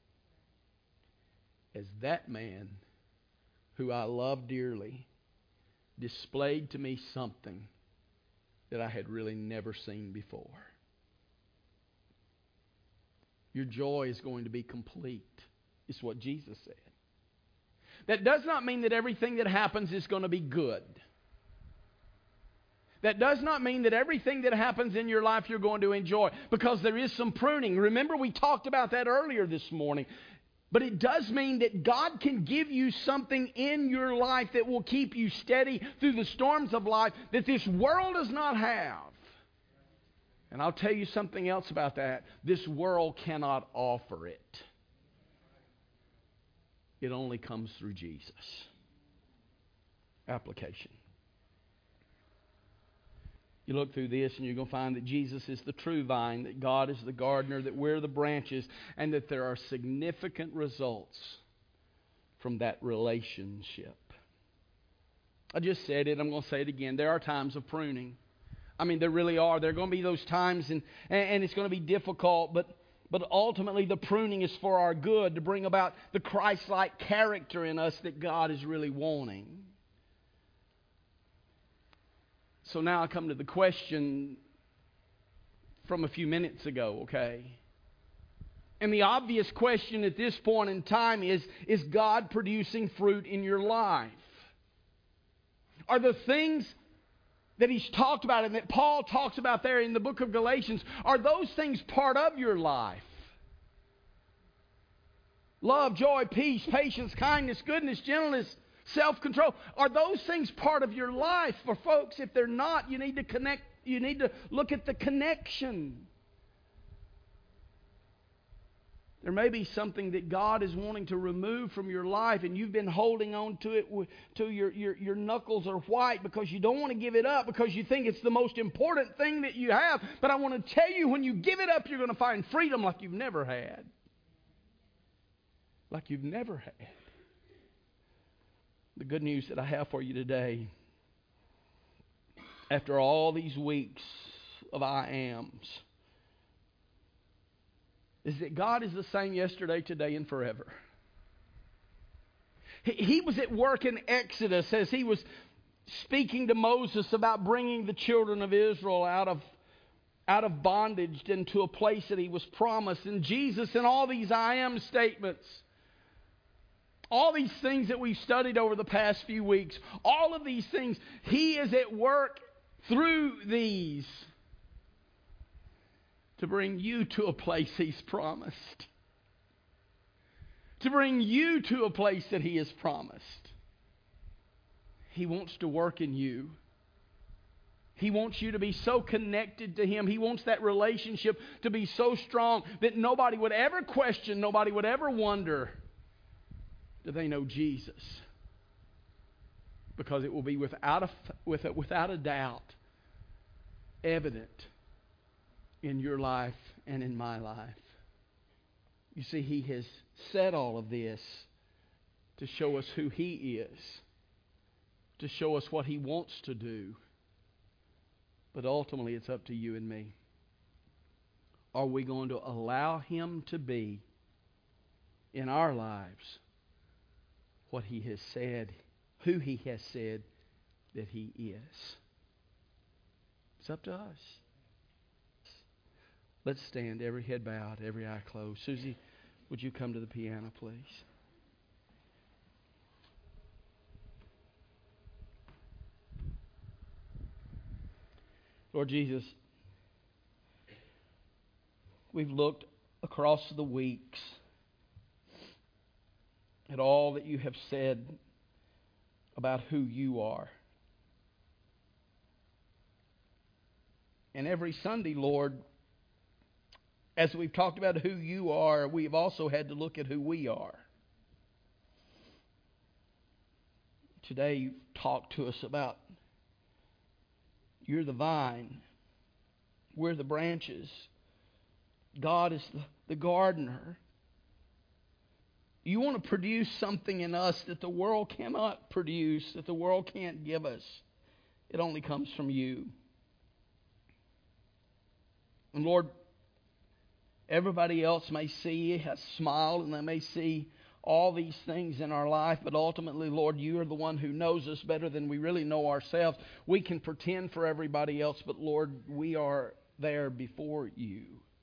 As that man, who I love dearly, displayed to me something that I had really never seen before. Your joy is going to be complete, is what Jesus said. That does not mean that everything that happens is going to be good. That does not mean that everything that happens in your life you're going to enjoy, because there is some pruning. Remember, we talked about that earlier this morning. But it does mean that God can give you something in your life that will keep you steady through the storms of life that this world does not have. And I'll tell you something else about that. This world cannot offer it. It only comes through Jesus. Application. You look through this and you're going to find that Jesus is the true vine, that God is the gardener, that we're the branches, and that there are significant results from that relationship. I just said it. I'm going to say it again. There are times of pruning. I mean, there really are. There are going to be those times, and, and it's going to be difficult, but, but ultimately the pruning is for our good, to bring about the Christ-like character in us that God is really wanting. So now I come to the question from a few minutes ago, okay? And the obvious question at this point in time is, is God producing fruit in your life? Are the things that He's talked about and that Paul talks about there in the book of Galatians, are those things part of your life? Love, joy, peace, patience, kindness, goodness, gentleness, self-control. Are those things part of your life? For folks, if they're not, you need to connect. You need to look at the connection. There may be something that God is wanting to remove from your life, and you've been holding on to it till your, your, your knuckles are white because you don't want to give it up, because you think it's the most important thing that you have. But I want to tell you, when you give it up, you're going to find freedom like you've never had. Like you've never had. The good news that I have for you today, after all these weeks of I ams, is that God is the same yesterday, today, and forever. He, he was at work in Exodus as He was speaking to Moses about bringing the children of Israel out of, out of bondage into a place that He was promised. And Jesus, in all these I am statements, all these things that we've studied over the past few weeks, all of these things, He is at work through these to bring you to a place He's promised. To bring you to a place that He has promised. He wants to work in you. He wants you to be so connected to Him. He wants that relationship to be so strong that nobody would ever question, nobody would ever wonder, do they know Jesus? Because it will be without a, with a, without a doubt evident in your life and in my life. You see, He has said all of this to show us who He is, to show us what He wants to do. But ultimately, it's up to you and me. Are we going to allow Him to be in our lives what He has said, who He has said that He is? It's up to us. Let's stand, every head bowed, every eye closed. Susie, would you come to the piano, please? Lord Jesus, we've looked across the weeks at all that you have said about who you are. And every Sunday, Lord, as we've talked about who you are, we've also had to look at who we are. Today, you've talked to us about you're the vine, we're the branches, God is the, the gardener. You want to produce something in us that the world cannot produce, that the world can't give us. It only comes from you. And Lord, everybody else may see a smile and they may see all these things in our life, but ultimately, Lord, you are the one who knows us better than we really know ourselves. We can pretend for everybody else, but Lord, we are there before you.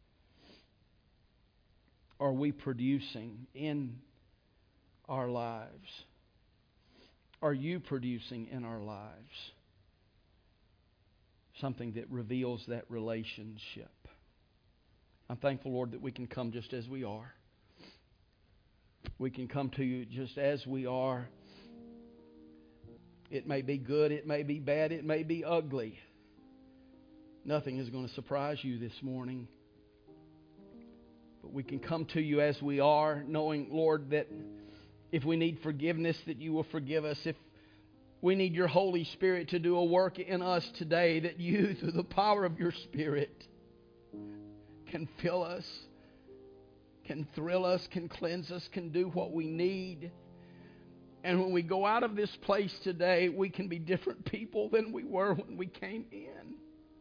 Are we producing in our lives? Are you producing in our lives something that reveals that relationship? I'm thankful, Lord, that we can come just as we are. We can come to you just as we are. It may be good, it may be bad, it may be ugly. Nothing is going to surprise you this morning. But we can come to you as we are, knowing, Lord, that if we need forgiveness, that you will forgive us. If we need your Holy Spirit to do a work in us today, that you, through the power of your Spirit, can fill us, can thrill us, can cleanse us, can do what we need. And when we go out of this place today, we can be different people than we were when we came in.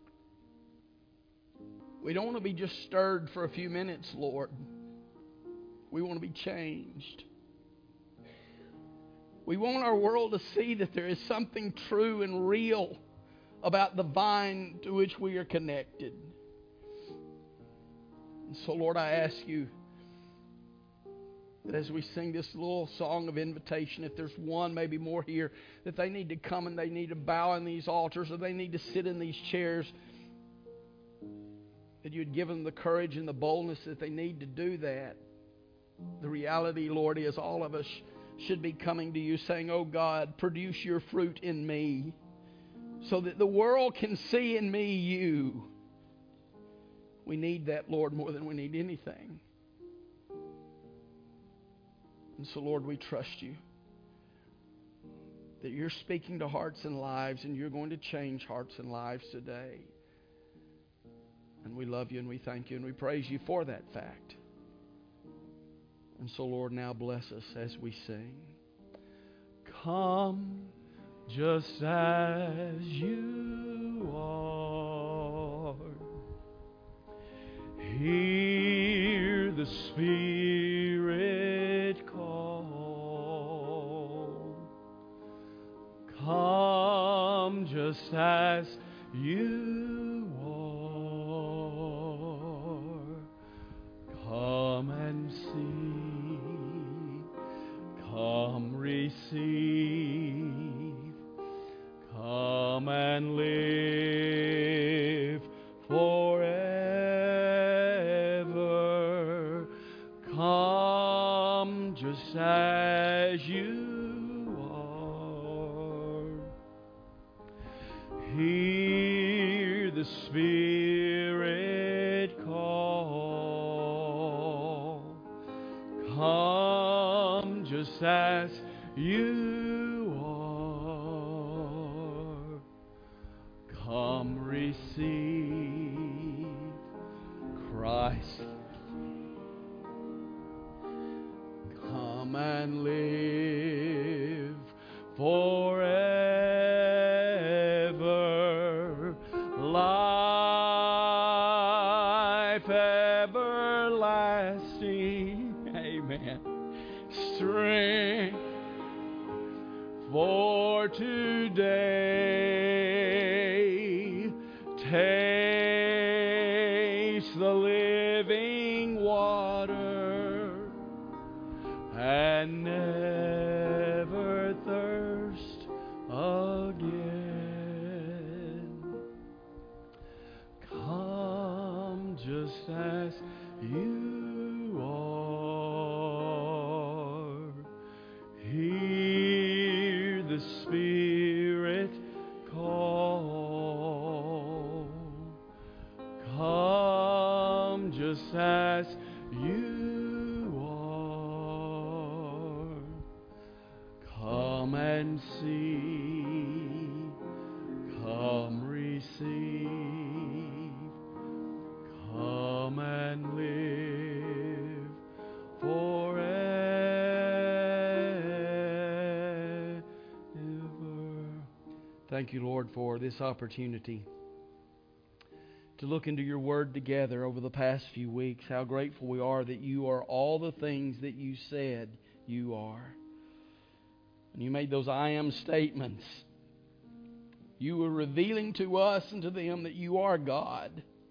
We don't want to be just stirred for a few minutes, Lord. We want to be changed. We want our world to see that there is something true and real about the vine to which we are connected. And so, Lord, I ask you that as we sing this little song of invitation, if there's one, maybe more here, that they need to come and they need to bow in these altars or they need to sit in these chairs, that you'd give them the courage and the boldness that they need to do that. The reality, Lord, is all of us should be coming to you saying, oh God, produce your fruit in me so that the world can see in me you. We need that, Lord, more than we need anything. And so, Lord, we trust you that you're speaking to hearts and lives and you're going to change hearts and lives today. And we love you and we thank you and we praise you for that fact. And so, Lord, now bless us as we sing. Come just as you are. Hear the Spirit call. Come just as you are. Come and see. Come receive. Come and live forever. Come just as you are. Hear the Spirit call. Come just as you are. Come receive Christ. Come and live forever. Life everlasting. Amen. Strength for today. Taste the living water and never thirst again. Come just as you are. as you are. Come and see, come receive, come and live forever. Thank you, Lord, for this opportunity to look into your Word together over the past few weeks. How grateful we are that you are all the things that you said you are. And you made those I am statements. You were revealing to us and to them that you are God.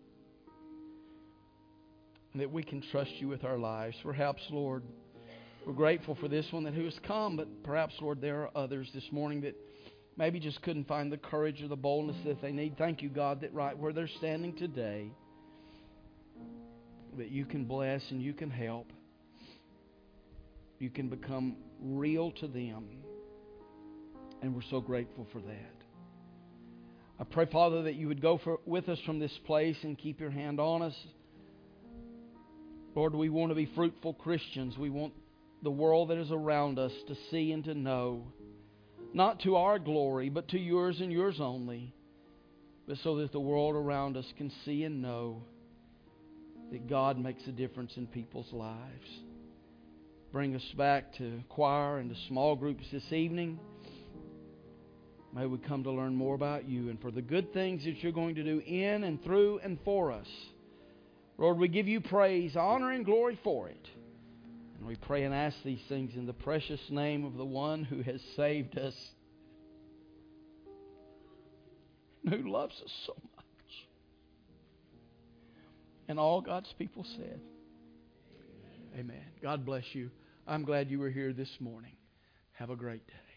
And that we can trust you with our lives. Perhaps, Lord, we're grateful for this one that who has come, but perhaps, Lord, there are others this morning that maybe just couldn't find the courage or the boldness that they need. Thank you, God, that right where they're standing today, that you can bless and you can help. You can become real to them. And we're so grateful for that. I pray, Father, that you would go for, with us from this place and keep your hand on us. Lord, we want to be fruitful Christians. We want the world that is around us to see and to know, not to our glory, but to yours and yours only, but so that the world around us can see and know that God makes a difference in people's lives. Bring us back to choir and to small groups this evening. May we come to learn more about you and for the good things that you're going to do in and through and for us. Lord, we give you praise, honor, and glory for it. And we pray and ask these things in the precious name of the one who has saved us, and who loves us so much. And all God's people said, Amen. Amen. God bless you. I'm glad you were here this morning. Have a great day.